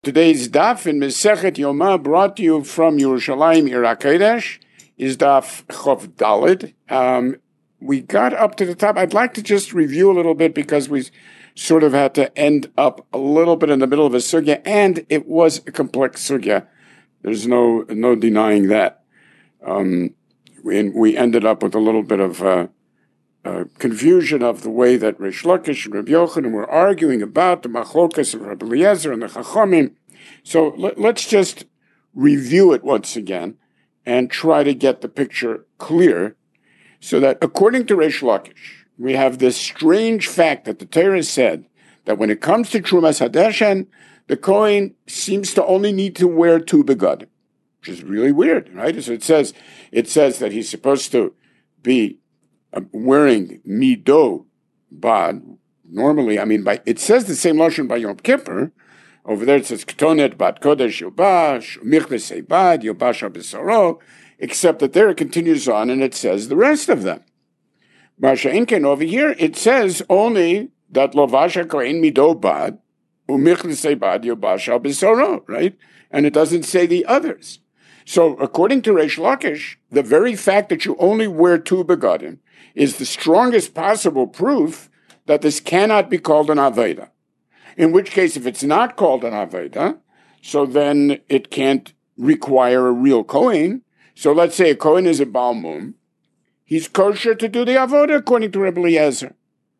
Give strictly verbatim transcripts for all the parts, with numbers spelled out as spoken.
Today's daf in Mesechet Yoma, brought to you from Yerushalayim Ir HaKodesh, is daf Chov Daled. Um, we got up to the top. I'd like to just review a little bit because we sort of had to end up a little bit in the middle of a sugya, and it was a complex sugya. There's no no denying that. Um, we, we ended up with a little bit of uh, uh, confusion of the way that Reish Lakish and Rabbi Yochanan were arguing about the Machlokas of Rabbi Eliezer and the Chachamim. So let, let's just review it once again and try to get the picture clear, so that according to Reish Lakish, we have this strange fact that the Torah said that when it comes to Trumas Hadeshen, the Kohen seems to only need to wear two begadim, which is really weird, right? So it says it says that he's supposed to be uh, wearing mido bad. Normally, I mean, by it says the same lashon by Yom Kippur. Over there it says Ketonet Bat Kodesh Yobash, Michnesei Bad Yobash Abisaro, except that there it continues on and it says the rest of them. Masha Inken, over here it says only that Lovasha Kohen Mido Bad, Umichnesei Bad Yobash Abisaro, right? And it doesn't say the others. So according to Reish Lakish, the very fact that you only wear two begadim is the strongest possible proof that this cannot be called an Aveda. In which case, if it's not called an Aveda, so then it can't require a real Kohen. So let's say a Kohen is a Baal Mum. He's kosher to do the Avoda according to Rebbe Eliezer.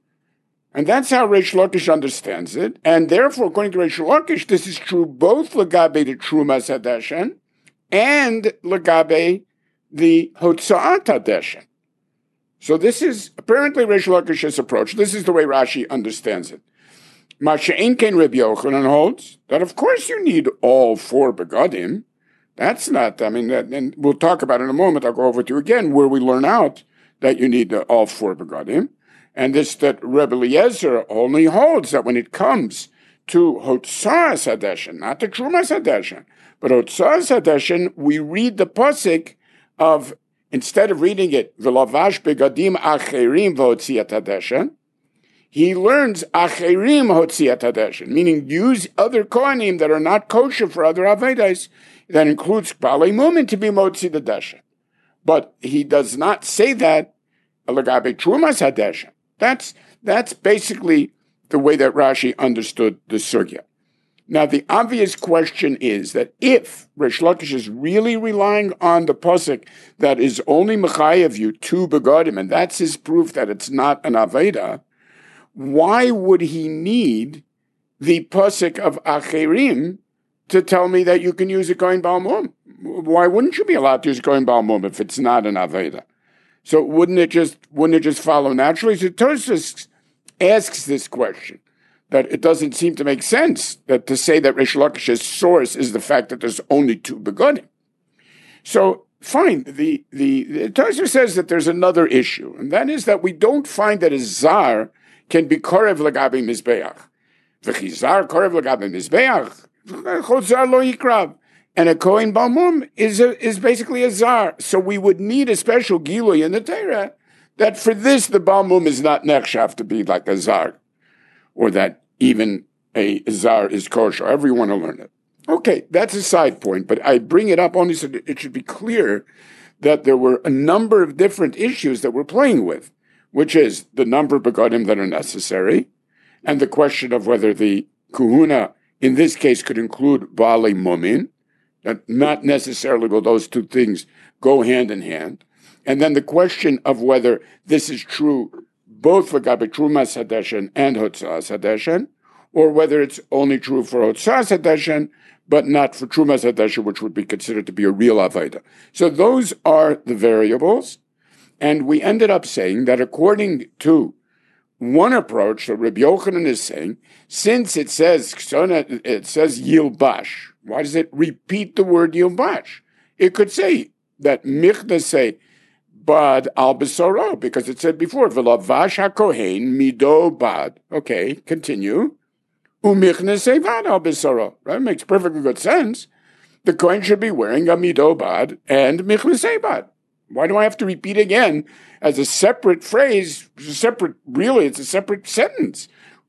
And that's how Reish Lakish understands it. And therefore, according to Reish Lakish, this is true both Lagabe the Trumas Hadeshen and Lagabe the Hotza'at Hadeshen. So this is apparently Reish Lakish's approach. This is the way Rashi understands it. Masha'in Ken Rabbi Yochanan holds that of course you need all four begadim. That's not, I mean, that, and we'll talk about it in a moment. I'll go over to you again where we learn out that you need uh, all four begadim. And this, that Rebbe Eliezer only holds that when it comes to Hotza'as Hadeshen, not the Trumas Hadeshen, but Hotza'as Hadeshen, we read the pasuk of, instead of reading it, V'lavash begadim acherim v'hotziat Hadeshen, he learns acherim hotziat Hadeshen, meaning use other kohanim that are not kosher for other avedas. That includes balei mumin to be motzi Hadeshen. But he does not say that alagabe trumas Hadeshen. That's that's basically the way that Rashi understood the sugya. Now, the obvious question is that if Reish Lakish is really relying on the pasuk that is only mechayev you two begadim, and that's his proof that it's not an aveda, why would he need the pasuk of acherim to tell me that you can use a kohen baal mum? Why wouldn't you be allowed to use a kohen baal mum if it's not an aveda? So wouldn't it just wouldn't it just follow naturally? So Tosfos asks this question, that it doesn't seem to make sense that to say that Reish Lakish's source is the fact that there's only two begadim. So fine, the the, the Tosfos says that there's another issue, and that is that we don't find that a zar can be korev lagabe mizbeach. V'chizar korev lagabe mizbeach, chotzar lo yikrav. And a kohen baal mum is a, is basically a zar. So we would need a special gilui in the Torah that for this the baal mum is not nechshav to be like a zar, or that even a zar is kosher. Everyone will learn it. Okay, that's a side point, but I bring it up only so that it should be clear that there were a number of different issues that we're playing with, which is the number of begadim that are necessary, and the question of whether the kahuna in this case could include balei mumin, that not necessarily will those two things go hand in hand, and then the question of whether this is true both for Gabe Trumas Hadeshen and Hotza'as Hadeshen, or whether it's only true for Hotza'as Hadeshen, but not for Trumas Hadeshen, which would be considered to be a real Aveda. So those are the variables, and we ended up saying that according to one approach that Rabbi Yochanan is saying, since it says it says Yilbash, why does it repeat the word Yilbash? It could say that Michnesei Bad al Besoro, because it said before, V'lavash HaKohen Mido Bad. Okay, continue. Umichnesei Bad al Besoro. Right? Makes perfectly good sense. The Kohen should be wearing a Mido Bad and Michnesei Bad. Why do I have to repeat again as a separate phrase? A separate, really, it's a separate sentence.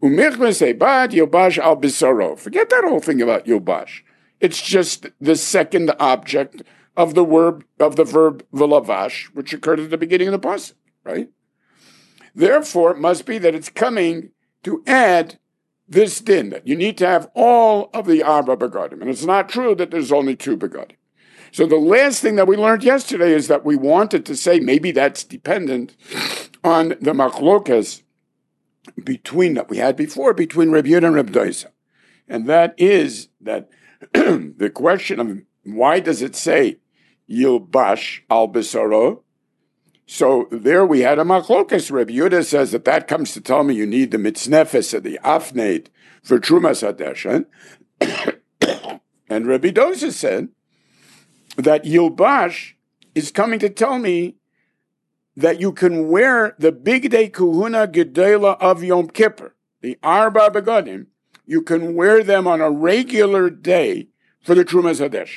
Umichlas ebad yobash al bisaro. Forget that whole thing about yobash. It's just the second object of the verb of the verb v'lavash, which occurred at the beginning of the pasuk, right? Therefore, it must be that it's coming to add this din, that you need to have all of the arba begadim. And it's not true that there's only two begadim. So the last thing that we learned yesterday is that we wanted to say maybe that's dependent on the machlokas between that we had before between Reb Yehuda and Reb Doisa. And that is that the question of why does it say Yilbash al Besaro? So there we had a machlokas. Reb Yehuda says that that comes to tell me you need the mitznefes of the afneit for Trumas Hadeshen. And Reb Doisa said that Yilbash is coming to tell me that you can wear the big day kuhuna gedela of Yom Kippur, the arba begadim, you can wear them on a regular day for the Trumas Hadeshen,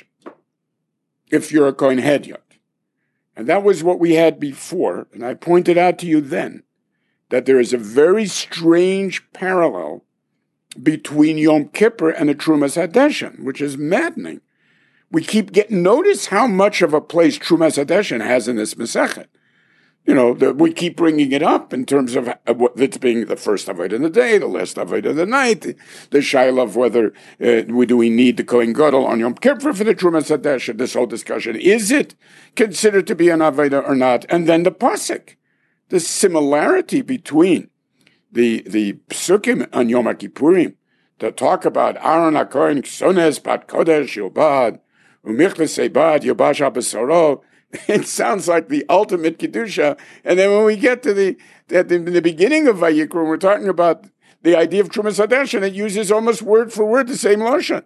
if you're a Kohen Hedyot. And that was what we had before, and I pointed out to you then that there is a very strange parallel between Yom Kippur and the Trumas Hadeshen, which is maddening. We keep getting, notice how much of a place Trumas Hadeshen has in this Masechet. You know, the, we keep bringing it up in terms of, of what it's being the first Avodah in the day, the last Avodah of the night, the, the shaila of whether uh, we, do we need the Kohen Gadol on Yom Kippur for the Trumas Hadeshen, this whole discussion. Is it considered to be an Avodah or not? And then the Pasuk, the similarity between the the Psukim on Yom Kippurim that talk about Aaron HaKohen, Ksones, Bat Kodesh, Yobad, Umichles Ebad, Yobash HaBesaro. It sounds like the ultimate Kedusha. And then when we get to the, at the, the beginning of Vayikra, we're talking about the idea of Trumas Hadeshen, it uses almost word for word the same Lashon.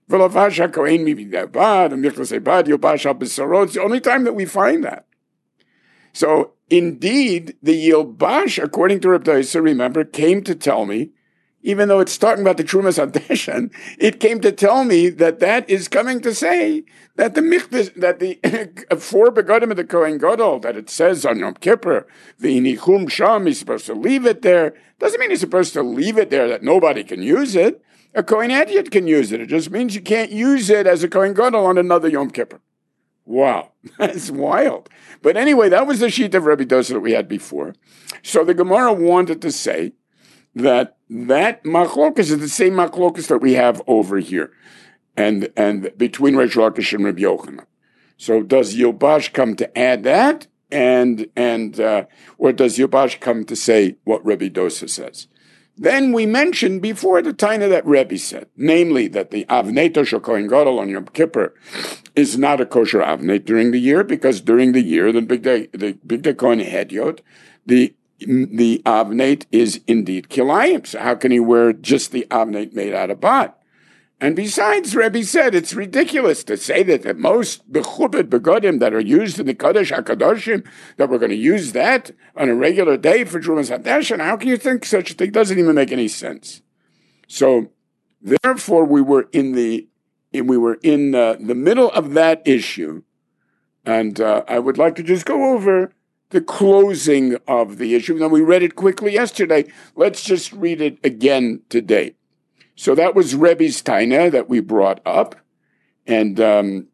It's the only time that we find that. So, indeed, the Yilbash, according to Reb Doisa, remember, came to tell me, even though it's talking about the Trumas Hadeshen, it came to tell me that that is coming to say that the michvah, that the four begadim of the Kohen Gadol, that it says on Yom Kippur, the inichum sham, he's supposed to leave it there. Doesn't mean he's supposed to leave it there that nobody can use it. A Kohen Hedyot can use it. It just means you can't use it as a Kohen Gadol on another Yom Kippur. Wow, that's wild. But anyway, that was the sheet of Rebbe Dosa that we had before. So the Gemara wanted to say that that machlokas is the same machlokas that we have over here, and and between Reish Lakish and Rabbi Yochanan. So does Yilbash come to add that, and and uh, or does Yilbash come to say what Rebbe Dosa says? Then we mentioned before the Taina that Rebbe said, namely that the Avnei Shel Kohen Gadol on Yom Kippur is not a kosher Avnei during the year, because during the year the big day the big day Kohen Hedyot, the the avneit is indeed kilayim. So how can he wear just the avneit made out of bat? And besides, Rebbe said it's ridiculous to say that the most bechubed begodim that are used in the Kodesh HaKadoshim, that we're going to use that on a regular day for Trumas Hadeshen. How can you think such a thing? Doesn't even make any sense. So, therefore, we were in the we were in uh, the middle of that issue, and uh, I would like to just go over the closing of the issue. Now, we read it quickly yesterday. Let's just read it again today. So that was Rebbe's Taina that we brought up. And um,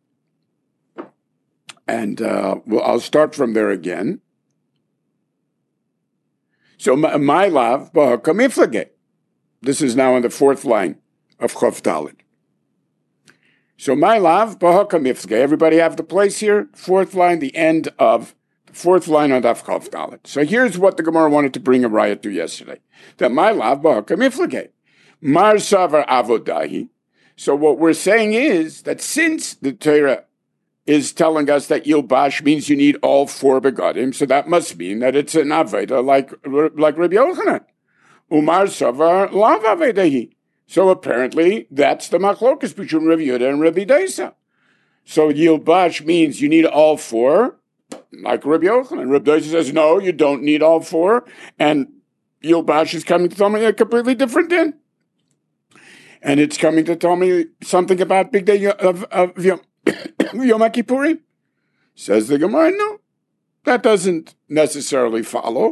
and uh, well, I'll start from there again. So, my lav, b'ha'kamiflage. This is now on the fourth line of Chof Dalet. So, my lav, b'ha'kamiflage. Everybody have the place here? Fourth line, the end of fourth line on Daf Chof Dalet. So here's what the Gemara wanted to bring a riot to yesterday. That my lav b'ha'kamiflage. Mar savar avodahi. So what we're saying is that since the Torah is telling us that Yilbash means you need all four begadim, so that must mean that it's an avodah like, like Rabbi Yochanan. Umar savar lav avodahi. So apparently that's the machlokas between Rabbi Yehuda and Rabbi Dosa. So Yilbash means you need all four, like Rabbi Yochanan. Rabbi Dosa says, no, you don't need all four. And Yilbash is coming to tell me a completely different thing. And it's coming to tell me something about Big Day of, of Yom, Yom Kippurim. Says the Gemara, no, that doesn't necessarily follow.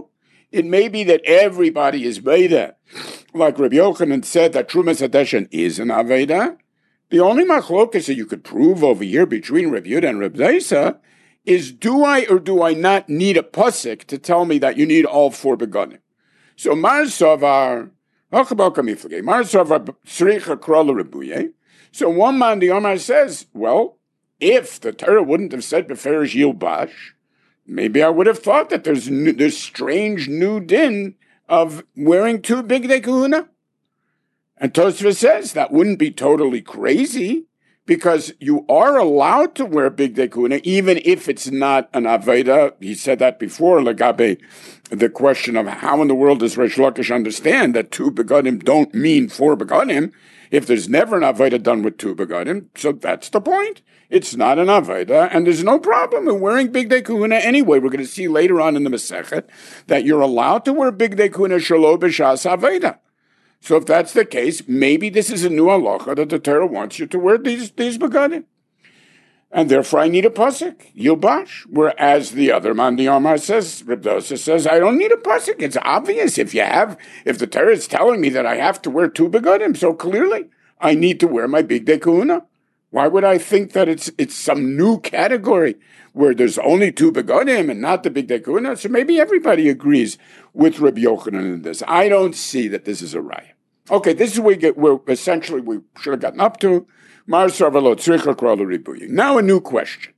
It may be that everybody is Veda. Like Rabbi Yochanan said that Trumas Hadeshen is an Aveda. The only machlokas that you could prove over here between Rabbi Yehuda and Rabbi Zaisa is, do I or do I not need a pasuk to tell me that you need all four begonim? So Mar Savar, Mar Savar Tzricha Krola Rebuye. So one man, the Omar says, well, if the Torah wouldn't have said Beferish Yilbash, maybe I would have thought that there's new, this strange new din of wearing two bigdei kahuna. And Tosfos says that wouldn't be totally crazy, because you are allowed to wear bigdei kahuna even if it's not an aveda. He said that before, Lagabe, the question of how in the world does Reish Lakish understand that two begonim don't mean four begonim if there's never an aveda done with two begonim. So that's the point. It's not an aveda, and there's no problem in wearing bigdei kahuna anyway. We're going to see later on in the Masechet that you're allowed to wear bigdei kahuna shelo b'shas aveda. So if that's the case, maybe this is a new halacha that the Torah wants you to wear these these begonim, and therefore I need a pasuk yilbash. Whereas the other man, the Omar says, Reb Dosa says, I don't need a pasuk. It's obvious if you have, if the Torah is telling me that I have to wear two begonim, so clearly I need to wear my bigdei kahuna. Why would I think that it's it's some new category where there's only two begonim and not the bigdei kahuna? So maybe everybody agrees with Rabbi Yochanan in this. I don't see that this is a raya. Okay, this is where we get where essentially we should have gotten up to. Mar Sarvalo Tzricha Krola Ribuyi. Now a new question.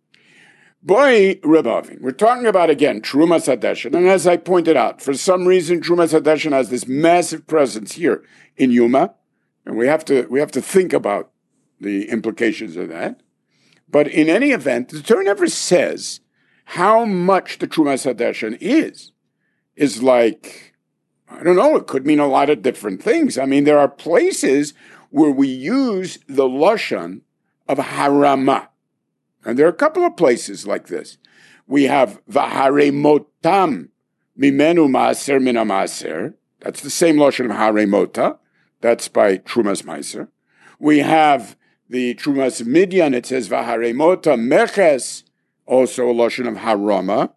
Boy Rebavin, we're talking about again Trumas Hadeshen, and as I pointed out, for some reason Trumas Hadeshen has this massive presence here in Yuma, and we have to we have to think about the implications of that. But in any event, the Torah never says how much the Trumas Hadeshen is. Is like, I don't know, it could mean a lot of different things. I mean, there are places where we use the Lashon of Harama. And there are a couple of places like this. We have Vaharemotam Mimenu Maaser Mina Maaser. That's the same Lashon of Haremota. That's by Trumas Meiser. We have the Trumas Midian, it says Vaharemota Meches, also a Lashon of Harama.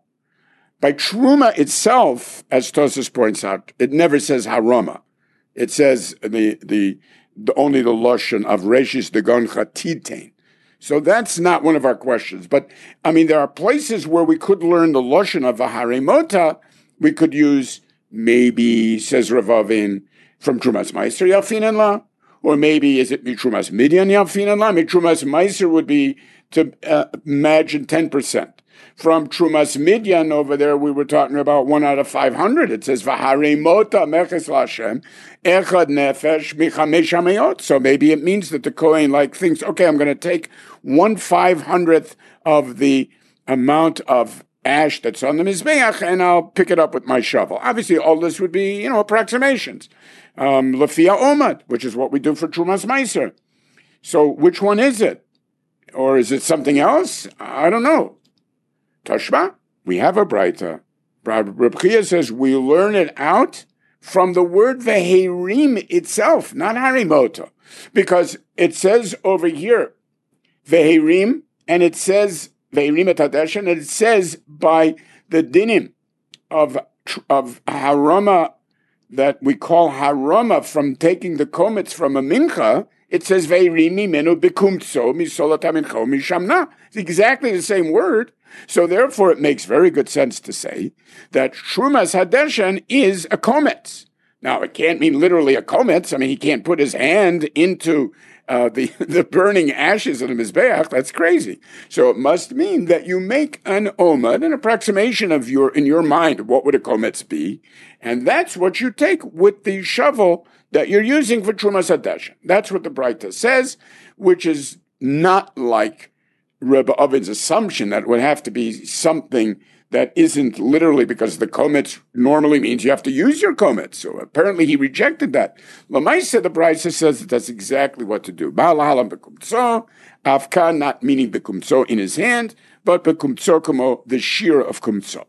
By Truma itself, as Tosfos points out, it never says Harama. It says the the, the only the Lashon of Reshis Dagon Chatitein. So that's not one of our questions. But, I mean, there are places where we could learn the Lashon of Vaharemota. We could use, maybe, says Ravavin, from Trumas Meiser Yalfinan La. Or maybe, is it Mitrumas Midian Yalfinan La? Mitrumas Meiser would be, to uh, imagine, ten percent. From Trumas Midian over there, we were talking about one out of five hundred. It says, Vaharemota Meches Lashem, Echad Nefesh Michamesh Hameot. So maybe it means that the Kohen like thinks, okay, I'm going to take one five hundredth of the amount of ash that's on the Mizbeach, and I'll pick it up with my shovel. Obviously, all this would be, you know, approximations. Um, Lafia Omad, which is what we do for Trumas Meiser. So which one is it? Or is it something else? I don't know. Tashma, we have a Braita. Reb Chia says we learn it out from the word Veherim itself, not Harimoto. Because it says over here, Veherim, and it says Veherim et Hadeshen, and it says by the dinim of, of Harama, that we call Harama from taking the komets from a mincha, it says Veirimi menu bekumtso misolatamincho mishamna. It's exactly the same word. So therefore it makes very good sense to say that Trumas Hadeshen is a komets. Now it can't mean literally a komets. I mean, he can't put his hand into uh, the, the burning ashes of the Mizbeach. That's crazy. So it must mean that you make an omad, an approximation of your, in your mind, what would a komets be? And that's what you take with the shovel that you're using for Trumas Hadeshen. That's what the Braita says, which is not like Rebbe Ovid's assumption that it would have to be something that isn't literally, because the komets normally means you have to use your komets. So apparently he rejected that. Lamaisa, the Braita says that that's exactly what to do. Baal halam bekumtso, avka, not meaning bekumtso in his hand, but bekumtso como the shear of kumtso.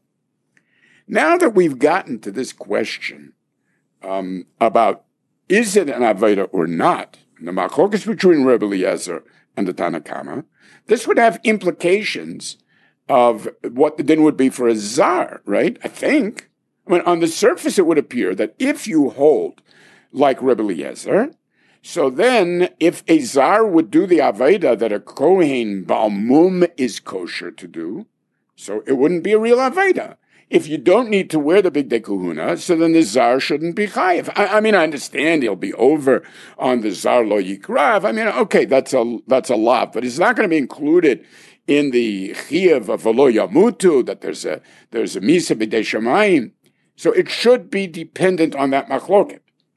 Now that we've gotten to this question um, about is it an Aveda or not, the machlokas between Rebbe Eliezer and the Tanna Kama, this would have implications of what the din would be for a zar, right? I think. I mean, on the surface, it would appear that if you hold like Rebbe Eliezer, so then if a zar would do the Aveda that a Kohen Balmum is kosher to do, so it wouldn't be a real Aveda. If you don't need to wear the big day kahuna, so then the zar shouldn't be chayiv. I, I mean, I understand he'll be over on the zar lo yikrav. I mean, okay, that's a that's a lot, but it's not going to be included in the chiyav of velo yamutu, that there's a there's a misa b'dei shamayim. So it should be dependent on that machloket.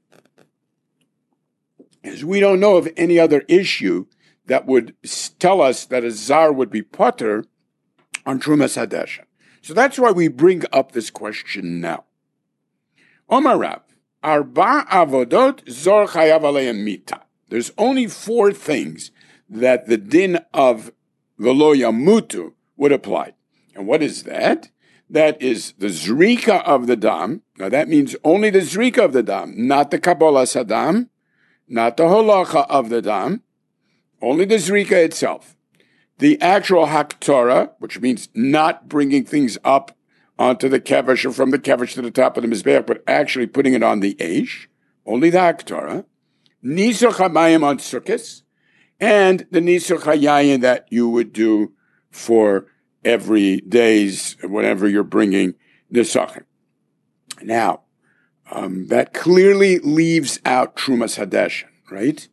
As we don't know of any other issue that would tell us that a zar would be potter on Trumas Hadeshen. So that's why we bring up this question now. Omar Rav, arba avodot zor chayav aleim mita. There's only four things that the din of velo yamutu would apply. And what is that? That is the zrika of the dam. Now that means only the zrika of the dam, not the kabbalah sadam, not the holacha of the dam, only the zrika itself. The actual haktorah, which means not bringing things up onto the kevesh or from the kevesh to the top of the mizbeach, but actually putting it on the eish, only the haktorah. Nisuch hamayim on sukkos, and the nisuch hayayin that you would do for every day's, whenever you're bringing nisachim. Now, um, that clearly leaves out Trumas Hadeshen, right?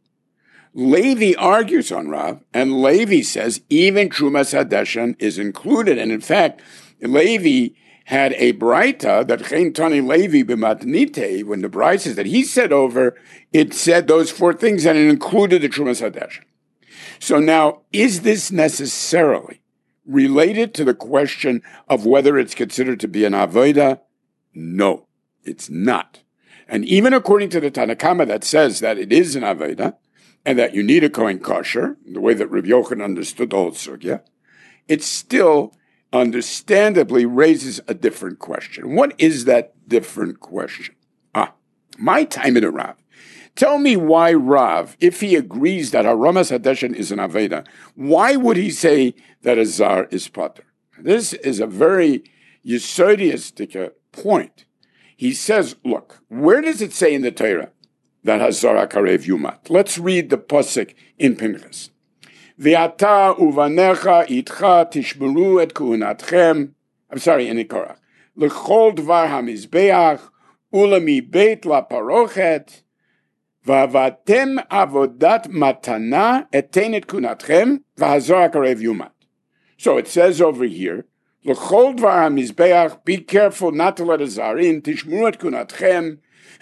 Levi argues on Rav, and Levi says even Trumas Hadeshen is included. And in fact, Levi had a braita that Chen Tani Levi b'matnite, when the braita says that he said over, it said those four things and it included the Trumas Hadeshen. So now, is this necessarily related to the question of whether it's considered to be an avodah? No, it's not. And even according to the Tanakama that says that it is an avodah, and that you need a Kohen kosher, the way that Rabbi Yochanan understood the whole sugya, it still understandably raises a different question. What is that different question? Ah, my time in a Rav. Tell me why Rav, if he agrees that Haramas Hadeshen is an Aveda, why would he say that a Zar is Potter? This is a very yesodiistic point. He says, look, where does it say in the Torah that Hazar Karev Yumat? Let's read the pasuk in Pinchas. Ve'ata uvanecha itcha tishmeru et kuhnatchem. I'm sorry, in Korach. L'chol dvar hamizbeach ulami beit la parochet va'avatem avodat matana etein et kuhnatchem v'Hazar Karev Yumat. So it says over here, L'chol dvar hamizbeach, be careful not to let a zar in, tishmeru et kuhnatchem,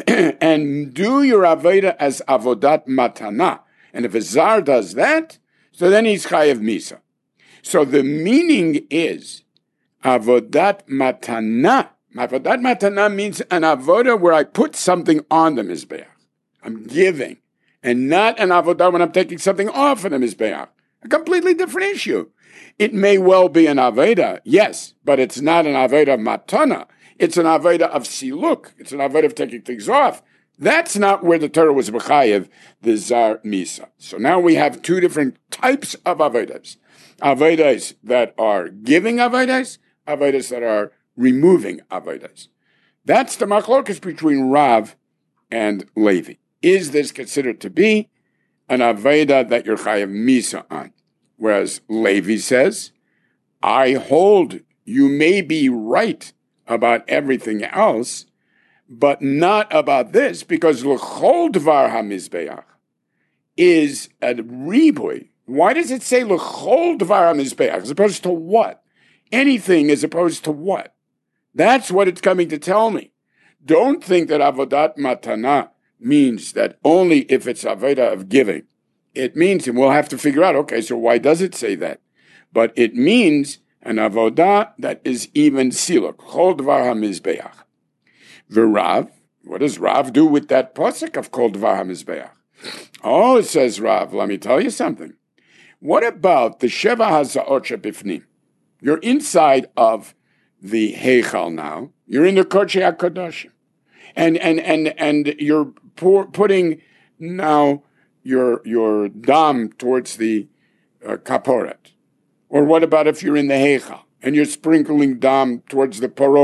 and do your Aveda as Avodat Matana. And if a Zar does that, so then he's Chayev Misa. So the meaning is Avodat Matana. Avodat Matana means an Avodah where I put something on the Mizbeach. I'm giving. And not an Avodah when I'm taking something off of the Mizbeach. A completely different issue. It may well be an Aveda, yes, but it's not an Aveda Matana. It's an Aveda of Siluk. It's an Aveda of taking things off. That's not where the Torah was B'chayev, the Zar Misa. So now we have two different types of Avedas. Avedas that are giving Avedas, Avedas that are removing Avedas. That's the machlokas between Rav and Levi. Is this considered to be an Aveda that you're Chayev Misa on? Whereas Levi says, I hold you may be right about everything else, but not about this, because l'chol dvar hamizbeach is a riboy. Why does it say l'chol dvar hamizbeach as opposed to what? Anything as opposed to what? That's what it's coming to tell me. Don't think that avodat matana means that only if it's avodah of giving. It means, and we'll have to figure out, okay, so why does it say that? But it means an avodah that is even siluk. Chol dvar hamizbeach. V'Rav, what does Rav do with that pasuk of Kol Dvar HaMizbeach? Oh, says Rav, let me tell you something. What about the Sheva HaZaot Shebifnim? You're inside of the Heichal now. You're in the Kodesh HaKadoshim. And, and, and, and you're pour, putting now your, your dam towards the uh, Kaporet. Or what about if you're in the Heichal and you're sprinkling dam towards the Parochet?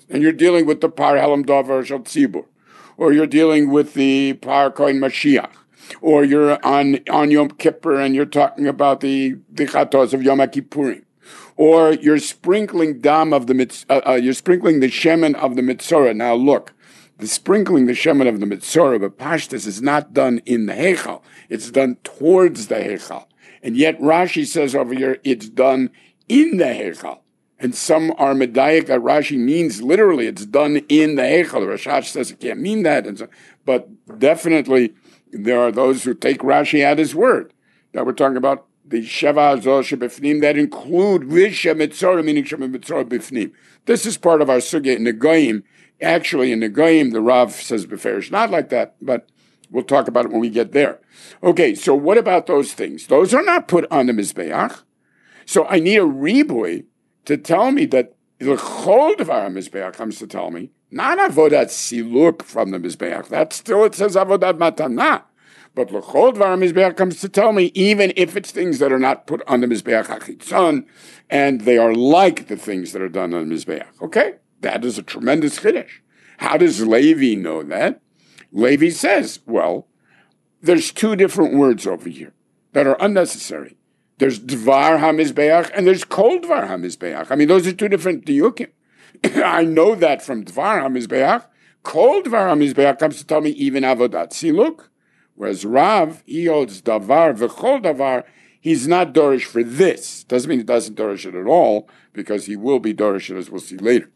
and you're dealing with the Par Helam Davar Shel Tzibur, or you're dealing with the Par Kohen Mashiach, or you're on, on Yom Kippur and you're talking about the, the Chatos of Yom Kippurim, or you're sprinkling dam of the, uh, uh, you're sprinkling the shemen of the Mitzorah. Now look, the sprinkling the shemen of the Mitzorah, but Pashtus, is not done in the Heichal. It's done towards the Heichal. And yet Rashi says over here, it's done in the Heichal. And some are medayik that Rashi means literally it's done in the Heichal. Rashash says it can't mean that. And so, but definitely there are those who take Rashi at his word. That we're talking about the Sheva Azor Shebefnim that include Visha Mitzorah, meaning Shema Mitzorah Befnim. This is part of our sugya in the Goyim. Actually, in the Goyim, the Rav says Beferish, not like that, but we'll talk about it when we get there. Okay, so what about those things? Those are not put on the Mizbeach. So I need a riboy to tell me that the Chol Dvar HaMizbeach comes to tell me, not Avodat Siluk from the Mizbeach. That's still, it says Avodat Matana. But the Chol Dvar HaMizbeach comes to tell me, even if it's things that are not put on the Mizbeach HaChitzon, and they are like the things that are done on the Mizbeach. Okay? That is a tremendous chiddush. How does Levi know that? Levi says, well, there's two different words over here that are unnecessary. There's Dvar HaMizbeach and there's Kol Dvar HaMizbeach. I mean, those are two different diyukim. I know that from Dvar HaMizbeach. Kol Dvar HaMizbeach comes to tell me even Avodat Siluk. Whereas Rav, he holds Davar v'Chol Davar. He's not Dorish for this. Doesn't mean he doesn't Dorish it at all, because he will be Dorish it, as we'll see later.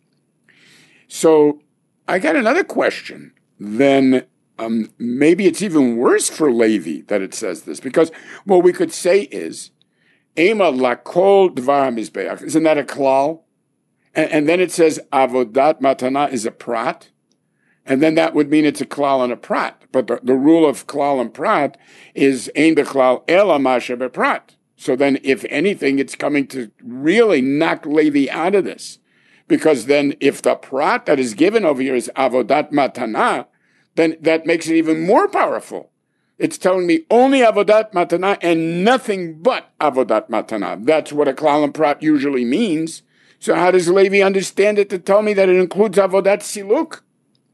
So I got another question. Then um, maybe it's even worse for Levi that it says this, because what we could say is, Ema lakol dvar mizbeach. Isn't that a klal? And, and then it says avodat matana is a prat, and then that would mean it's a klal and a prat. But the, the rule of klal and prat is ein bechlal ela masha beprat. So then, if anything, it's coming to really knock Levi out of this. Because then if the prat that is given over here is avodat matana, then that makes it even more powerful. It's telling me only avodat matana and nothing but avodat matana. That's what a klal and prat usually means. So how does Levi understand it to tell me that it includes avodat siluk?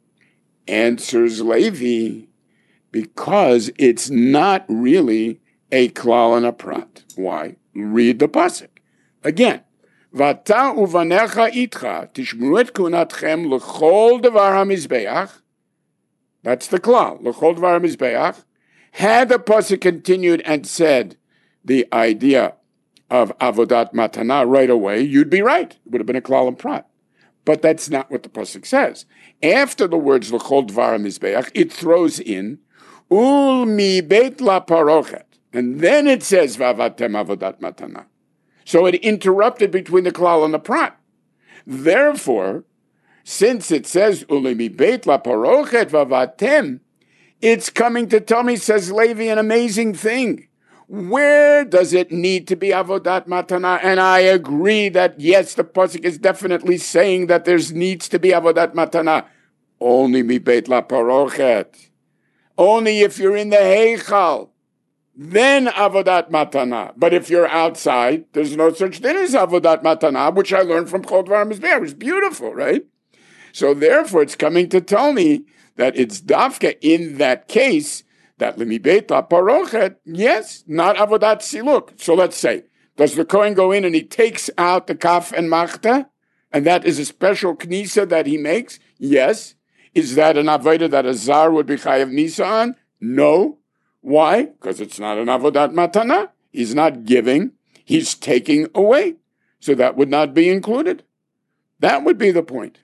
Answers Levi, because it's not really a klal and a prat. Why? Read the pasuk. Again, Vata uvanecha itcha tishmru et kunatchem l'chol devar hamizbeach. That's the klal, l'chol devar hamizbeach. Had the pasuk continued and said the idea of avodat matana right away, you'd be right. It would have been a klal and prat. But that's not what the pasuk says. After the words l'chol devar hamizbeach, it throws in ul mi beit la parochet, and then it says vavatem avodat matana. So it interrupted between the klal and the prat. Therefore, since it says ulimi beit la parochet vavatem, it's coming to tell me, says Levi, an amazing thing. Where does it need to be avodat matana? And I agree that yes, the pasuk is definitely saying that there needs to be avodat matana. Only mi beit la parochet. Only if you're in the heichal. Then avodat matana. But if you're outside, there's no such thing as avodat matana, which I learned from Chol Dvar HaMizbeach. It's beautiful, right? So therefore, it's coming to tell me that it's dafka in that case that limi beit la parochet, yes, not avodat siluk. So let's say, does the Kohen go in and he takes out the kaf and machta, and that is a special knisa that he makes? Yes. Is that an avodah that a zar would be chayav nisa on? No. Why? Because it's not an avodat matana. He's not giving, he's taking away. So that would not be included. That would be the point.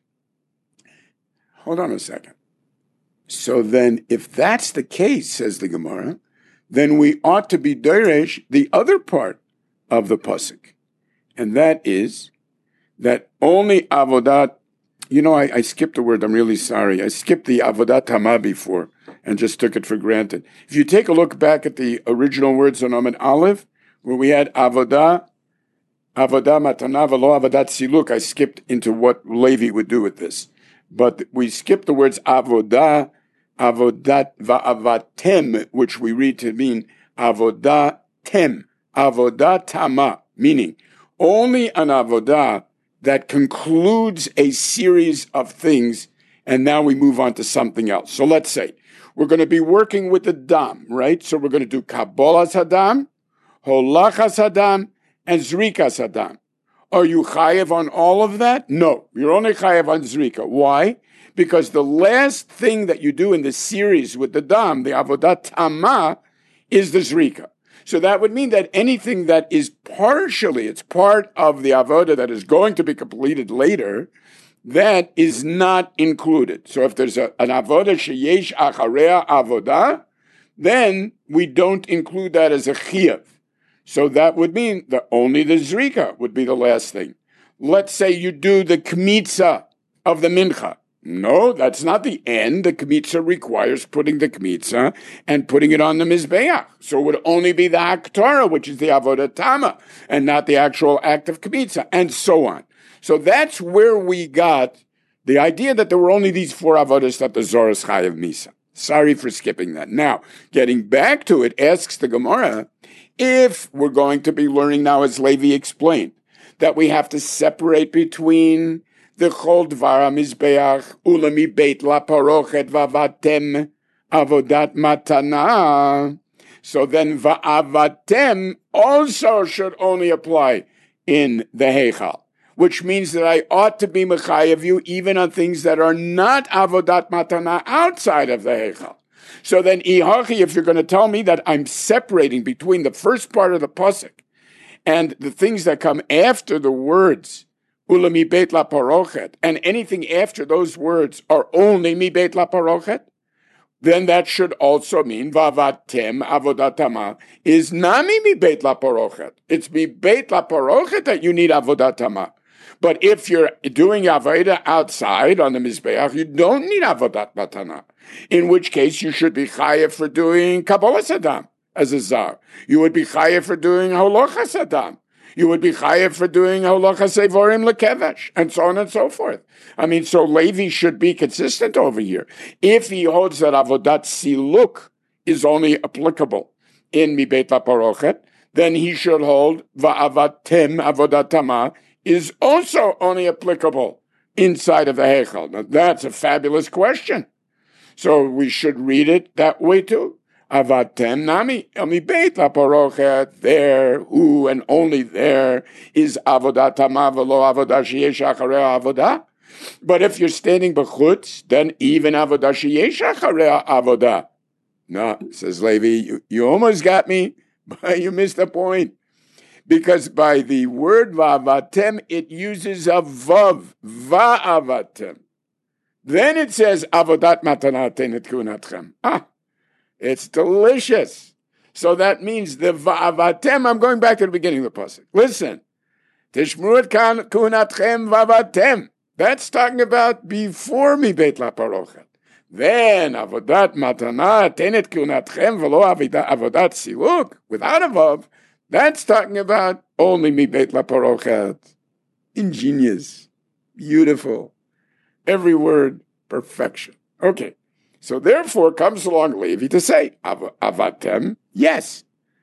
Hold on a second. So then, if that's the case, says the Gemara, then we ought to be deresh the other part of the pasuk. And that is that only avodat, you know, I, I skipped a word, I'm really sorry. I skipped the avodat hama before and just took it for granted. If you take a look back at the original words on Amid Aleph, where we had avodah, avodah matana v'lo avodat siluk, I skipped into what Levi would do with this. But we skipped the words avodah, avodat va'avatem, which we read to mean avodah tem, avodah tama, meaning only an avodah that concludes a series of things, and now we move on to something else. So let's say we're going to be working with the dam, right? So we're going to do Kabbalas Hadam, Holachas Hadam, and Zrikas Hadam. Are you chayev on all of that? No, you're only chayev on Zrika. Why? Because the last thing that you do in the series with the dam, the avodat tamah, is the Zrika. So that would mean that anything that is partially, it's part of the avodah that is going to be completed later, that is not included. So if there's a, an avodah sheyesh acharea avodah, then we don't include that as a chiyuv. So that would mean that only the Zrika would be the last thing. Let's say you do the kmitza of the mincha. No, that's not the end. The kmitza requires putting the kmitza and putting it on the mizbeach. So it would only be the haktorah, which is the avodah tama, and not the actual act of kmitza, and so on. So that's where we got the idea that there were only these four avodas that the Zohar is chayav misa. Sorry for skipping that. Now, getting back to it, asks the Gemara, if we're going to be learning now, as Levi explained, that we have to separate between the chol dvar hamizbeach ulami beit la parochet va'avatem avodat matana. So then va'avatem also should only apply in the heichal, which means that I ought to be mechayev you even on things that are not avodat matana outside of the heichal. So then, ihachi, if you're going to tell me that I'm separating between the first part of the pasuk and the things that come after the words Ula mi beit la parochet, and anything after those words are only mi beit la parochet, then that should also mean vavatem avodatama is nami mi beit la parochet. It's mi beit la parochet that you need avodatama. But if you're doing avodah outside on the mizbeach, you don't need avodat matana. In which case, you should be chayev for doing kabbalas hadam as a zar. You would be chayev for doing holochas hadam. You would be chayev for doing holochas evorim lekevesh, and so on and so forth. I mean, so Levi should be consistent over here. If he holds that avodat siluk is only applicable in mi beit laparochet, then he should hold va'avatem avodat tamah is also only applicable inside of the heichal. Now, that's a fabulous question. So we should read it that way too. Avatem nami mi beit laparochet, there, who and only there is avodat tamah v'lo avodah sheyesh acharei avodah. But if you're standing b'chutz, then even avodah sheyesh acharei avodah. No, says Levi, you, you almost got me, but you missed the point. Because by the word va'avatem, it uses a vav, va'avatem. Then it says, avodat matana tenet kunatchem. Ah, it's delicious. So that means the va'avatem, I'm going back to the beginning of the pasuk. Listen, tishmru et kunatchem va'avatem. That's talking about before mi beit laparochet. Then avodat matana tenet kunatchem v'lo avodat siluk, without a vav. That's talking about only mi beit laparochet. Ingenious, beautiful, every word perfection. Okay, so therefore comes along Levi to say av- avatem, yes,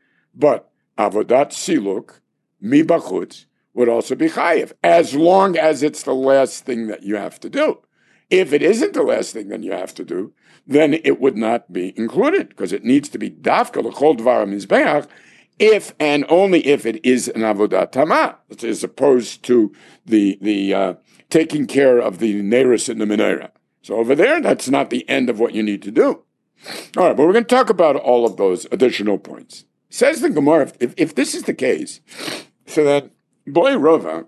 but avodat siluk mi bachutz would also be chayev, as long as it's the last thing that you have to do. If it isn't the last thing that you have to do, then it would not be included, because it needs to be dafka l'chol dvar mizbeach, if and only if it is an avodat tamah, as opposed to the the uh, taking care of the neiros in the menorah. So over there, that's not the end of what you need to do. All right, but we're going to talk about all of those additional points. Says the Gemara, if, if this is the case, so that boy Rova,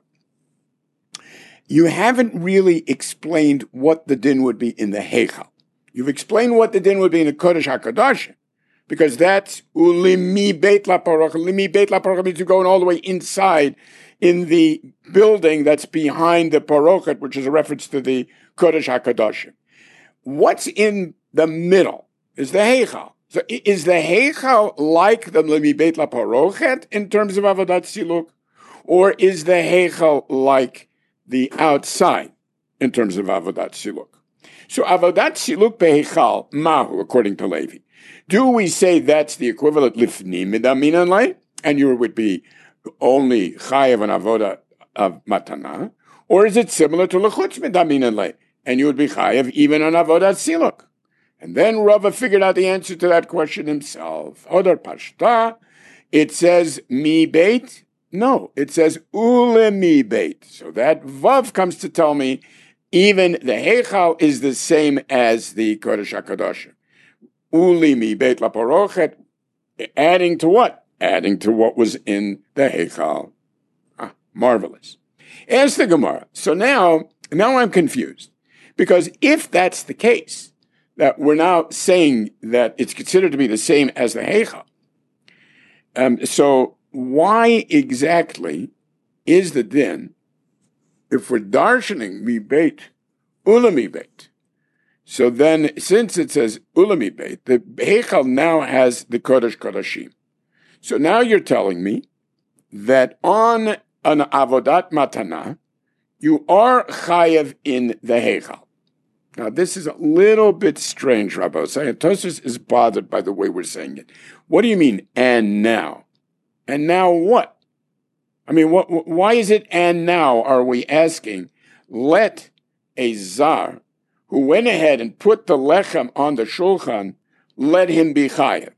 you haven't really explained what the din would be in the heichal. You've explained what the din would be in the Kodesh HaKadoshim, because that's ulimi beit laparochet. Ulimi beit laparochet means you're going all the way inside in the building that's behind the parochet, which is a reference to the Kodesh HaKadoshim. What's in the middle is the heichal. So is the heichal like the ulimi beit laparochet in terms of avodat siluk, or is the heichal like the outside in terms of avodat siluk? So avodat siluk beheichal mahu, according to Levi. Do we say that's the equivalent lifnim midamin lay, and you would be only chayev an avodah of matana, Or is it similar to lechutz midamin le? And you would be chayav even on avodat siluk. And then Rava figured out the answer to that question himself. Hodar pashta, it says mi beit. No, it says ule mi beit. So that vav comes to tell me even the heichal is the same as the Kodesh HaKadoshim. Uli mi beit laparochet, adding to what? Adding to what was in the heichal. Ah, marvelous. Ask the Gemara. So now, now I'm confused. Because if that's the case, that we're now saying that it's considered to be the same as the heichal, um, so why exactly is the din, if we're darshaning mi beit, ula mi beit? So then, since it says ula mi beit, the heichal now has the kodesh kodashim. So now you're telling me that on an avodat matana, you are chayev in the heichal. Now, this is a little bit strange, Rabbi Osai. Tosfos is bothered by the way we're saying it. What do you mean, and now? And now what? I mean, what? Why is it, and now are we asking, let a zar who went ahead and put the lechem on the shulchan, let him be chayev?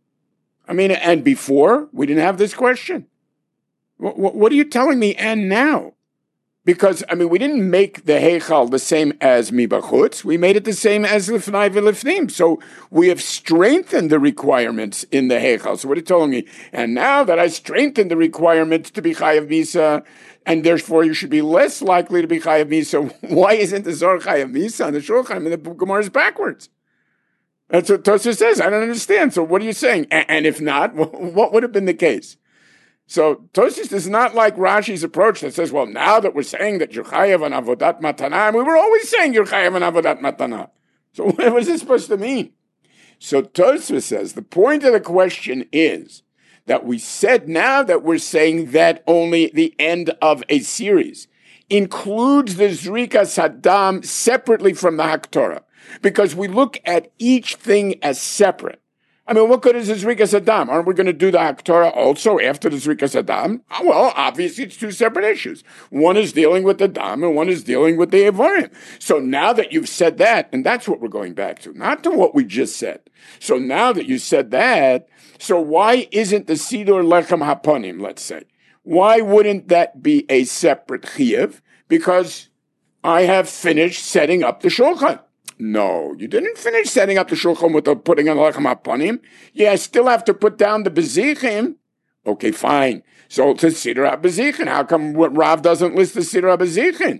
I mean, and before, we didn't have this question. What, what are you telling me, and now? Because, I mean, we didn't make the heichal the same as mibachutz. We made it the same as lifnai v'lifnim. So we have strengthened the requirements in the heichal. So what are you telling me? And now that I strengthened the requirements to be chayav misa, and therefore you should be less likely to be chayav misa, why isn't the zor chayav misa on the shulchan? I mean, the Gemara is backwards. That's what Tosfos says. I don't understand. So what are you saying? And, and if not, what would have been the case? So Tosfos is not like Rashi's approach that says, well, now that we're saying that you're chayav on avodat matana, and we were always saying you're chayav on avodat matana. So what was this supposed to mean? So Tosfos says the point of the question is that we said now that we're saying that only the end of a series includes the zrika sadam separately from the haktorah, because we look at each thing as separate. I mean, what good is the Zrikas Adam? Aren't we going to do the Haktorah also after the Zrikas Adam? Well, obviously it's two separate issues. One is dealing with the Dam and one is dealing with the Evarim. So now that you've said that, and that's what we're going back to, not to what we just said. So now that you said that, so why isn't the Siddur Lechem Haponim, let's say? Why wouldn't that be a separate Chiyuv? Because I have finished setting up the Shulchan. No, you didn't finish setting up the shulchan without putting on lechem haponim. Yeah, I still have to put down the bezichim. Okay, fine. So to siddur bezichim, how come Rav doesn't list the siddur bezichim?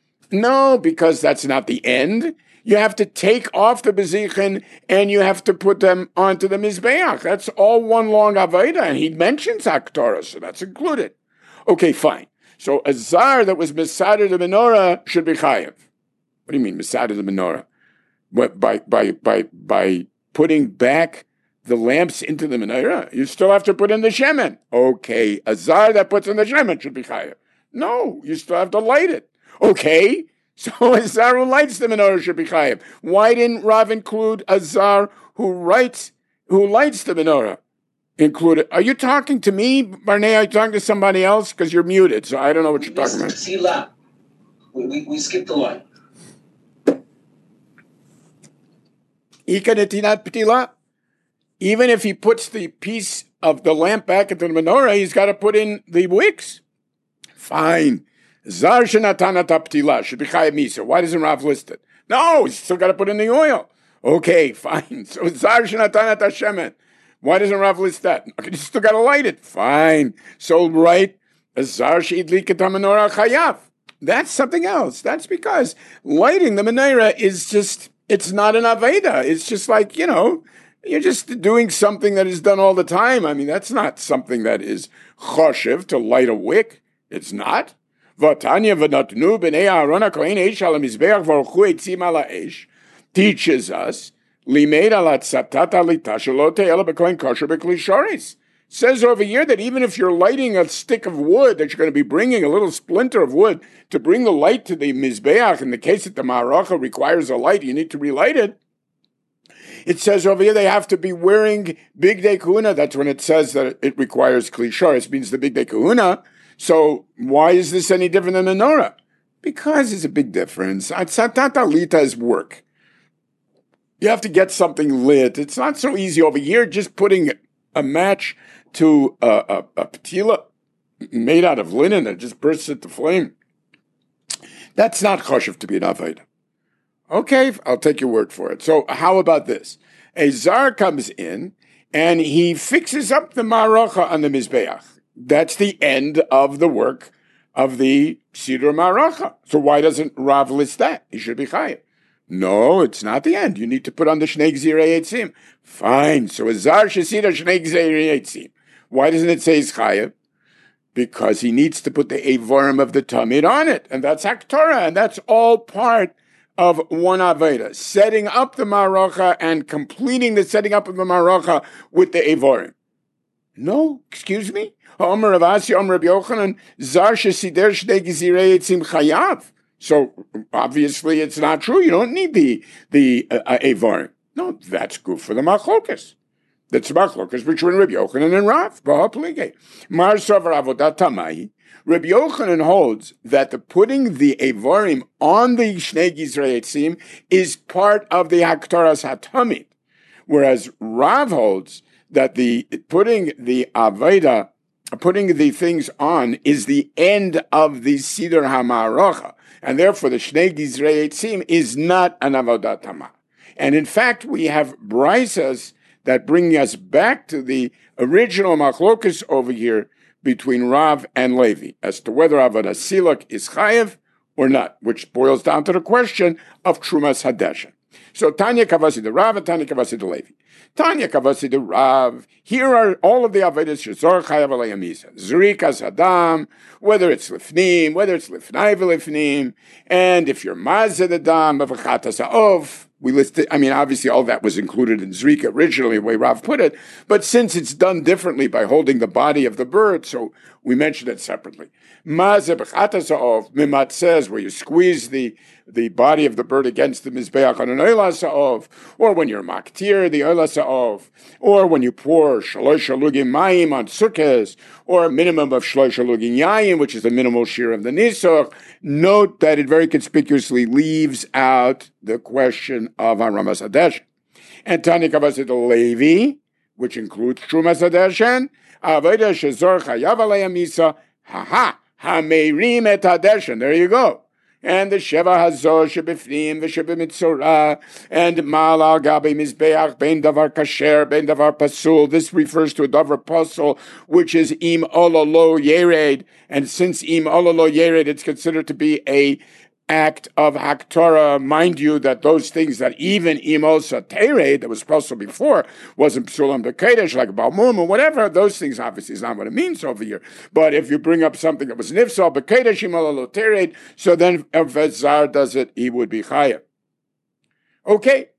No, because that's not the end. You have to take off the bezichim and you have to put them onto the mizbeach. That's all one long avodah, and he mentions haktorah, so that's included. Okay, fine. So a zar that was misader the menorah should be chayev. What do you mean misader the menorah? What, by by by by putting back the lamps into the menorah, you still have to put in the shemen. Okay, a zar that puts in the shemen should be chayav. No, you still have to light it. Okay, so a zar who lights the menorah should be chayav. Why didn't Rav include a zar who writes, who lights the menorah? Included. Are you talking to me, Barney? Are you talking to somebody else? Because you're muted, so I don't know what you're talking about. Tefillah. We, we, we skipped the line. Even if he puts the piece of the lamp back into the menorah, he's got to put in the wicks. Fine. Zar shenatana taptila should be chayav misa. Why doesn't Rav list it? No, he's still got to put in the oil. Okay, fine. So zar shenatana tashemen. Why doesn't Rav list that? Okay, he's still got to light it. Fine. So right, zar sheidlik et menorah chayav. That's something else. That's because lighting the menorah is just. It's not an Aveda. It's just like, you know, you're just doing something that is done all the time. I mean, that's not something that is choshev to light a wick. It's not. Vatanya v'natnu b'nei Aaron HaKohen eish al mizbeach v'orchu etzim ala eish teaches us limeid ala tzatat alita shelo te'ela b'kohen kosher b'kli shoris. Says over here that even if you're lighting a stick of wood, that you're going to be bringing a little splinter of wood to bring the light to the mizbeach, in the case that the ma'aracha requires a light, you need to relight it. It says over here they have to be wearing big day kahuna. That's when it says that it requires kli shoris, means the big day kahuna. So why is this any different than menorah? Because it's a big difference. Tatalita is work. You have to get something lit. It's not so easy over here just putting a match to a, a, a patila made out of linen that just bursts into flame. That's not choshev to be an avodah. Okay, I'll take your word for it. So how about this? A zar comes in and he fixes up the maracha on the mizbeach. That's the end of the work of the Siddur Maracha. So why doesn't Rav list that? He should be chayav. No, it's not the end. You need to put on the Shnei Gzirei Eitzim. Fine. So a zar shesida Shnei Gzirei Eitzim. Why doesn't it say he's chayav? Because he needs to put the Eivorim of the Tamid on it. And that's Haktorah. And that's all part of one Aveda. Setting up the Maracha and completing the setting up of the Maracha with the Eivorim. No, excuse me. Omer Rav Asi, Omer Rabbi Yochanan, Zar shesider Shnei Gzirei Eitzim chayav. So obviously it's not true. You don't need the the uh, Eivorim. No, that's good for the Machlokas. That's Machlokas between Rabbi Yochanan and Rav. Ba'aplige. Mar Savar Avodat Tamai. Rabbi Yochanan holds that the putting the Eivorim on the Shnei Gzirei Eitzim is part of the Haktoras HaTamid, whereas Rav holds that the putting the Aveda, putting the things on, is the end of the Siddur HaMaracha, and therefore the Shnei Gzirei Eitzim is not an Avodat Tamah. And in fact, we have brisas that bring us back to the original machlokus over here between Rav and Levi as to whether Avodah Siluk is chayev or not, which boils down to the question of Trumas Hadeshen. So Tanya Kavasi the Rav and Tanya Kavasi the Levi. Tanya Kavasi the Rav. Here are all of the Avedas Shezor Chayav Alei Amisa. Zrikas Hadam, whether it's Lifnim, whether it's Lifnai V'Lifnim, and if you're Mazed Adam, Avachatas Ha'ov. We listed, I mean, obviously all that was included in Zrika originally, the way Rav put it, but since it's done differently by holding the body of the bird, so we mentioned it separately. Mazeh B'chatas Ha'ov, Mimat says, where you squeeze the the body of the bird against the Mizbeach on an Oilas Ha'ov, or when you're Maktir, the Oilas Ha'ov, or when you pour Shalosh Halugim Mayim on Sukkos, or a minimum of Shalosh Halugim Yayim, which is the minimal shear of the Nisuch. Note that it very conspicuously leaves out the question of Haramas Hadeshen. And Tani Kavasid Levi, which includes Trumas Hadeshen, Aveda Shezor Chayav Alei Amisa, ha ha, Hameirim et Hadeshen. There you go. And the Sheva Hazor Shebifnim, the Sheba Mitzorah, and Mal al Gabi Mizbeach, Ben Davar Kasher, Ben Davar Pasul. This refers to a Davar Pasul, which is Im Ololo Yered. And since Im Ololo Yered, it's considered to be a act of Haktorah. Mind you that those things that even Imosa Tered, that was supposed to before, wasn't Psulam B'Kedesh, like Balmum or whatever, those things obviously is not what it means over here. But if you bring up something that was Nifsal B'Kedesh, Imololo Tered, so then if Zar does it, he would be Chayav. Okay,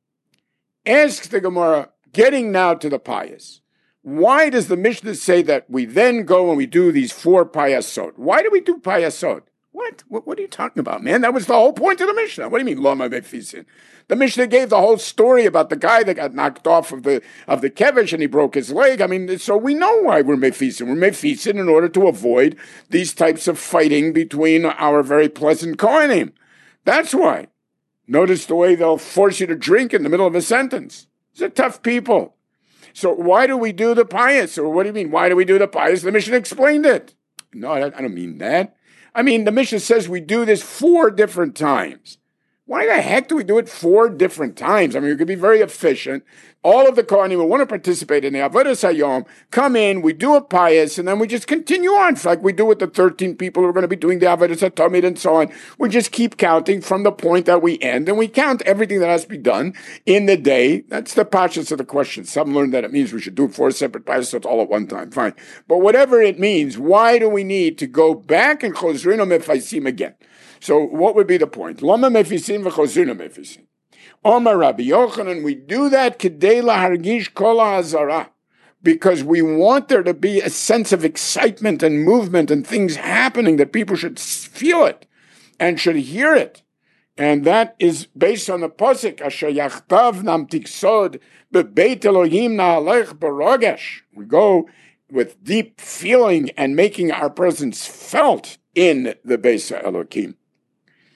ask the Gemara, getting now to the pious. Why does the Mishnah say that we then go and we do these four payasot? Why do we do payasot? What? what? What are you talking about, man? That was the whole point of the Mishnah. What do you mean, Lama Mefisin? The Mishnah gave the whole story about the guy that got knocked off of the of the kevish and he broke his leg. I mean, so we know why we're Mefisin. We're Mefisin in order to avoid these types of fighting between our very pleasant Kohanim. That's why. Notice the way they'll force you to drink in the middle of a sentence. They're tough people. So why do we do the pious? Or what do you mean? Why do we do the pious? The Mishnah explained it. No, I don't mean that. I mean, the Mishnah says we do this four different times. Why the heck do we do it four different times? I mean, we could be very efficient. All of the Kohanim who want to participate in the Avodas Hayom come in, we do a pious, and then we just continue on. It's like we do with the thirteen people who are going to be doing the Avodas HaTamid and so on. We just keep counting from the point that we end, and we count everything that has to be done in the day. That's the pashas of the question. Some learn that it means we should do four separate pious all at one time. Fine. But whatever it means, why do we need to go back and chozrino mefaisim again? So what would be the point? Lama mefisim v'chozrino mefisim. Omar Rabbi Yochanan, we do that kedei lahargish kol ha'azara, because we want there to be a sense of excitement and movement and things happening, that people should feel it and should hear it. And that is based on the posik, asher yachtav namtik sod bebeit Elohim na'alech barogesh. We go with deep feeling and making our presence felt in the Beis Elohim.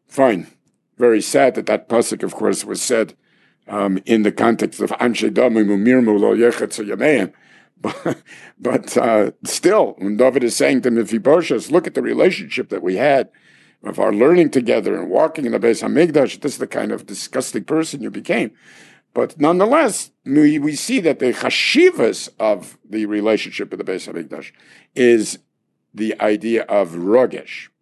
fine. Very sad that that pasuk, of course, was said um, in the context of Anshe Damim Umirmu Lo Yechetz Yameim. But, but uh, still, when David is saying to Mephibosheth, look at the relationship that we had of our learning together and walking in the Beis Hamikdash, this is the kind of disgusting person you became. But nonetheless, we, we see that the chashivas of the relationship with the Beis Hamikdash is the idea of rogesh.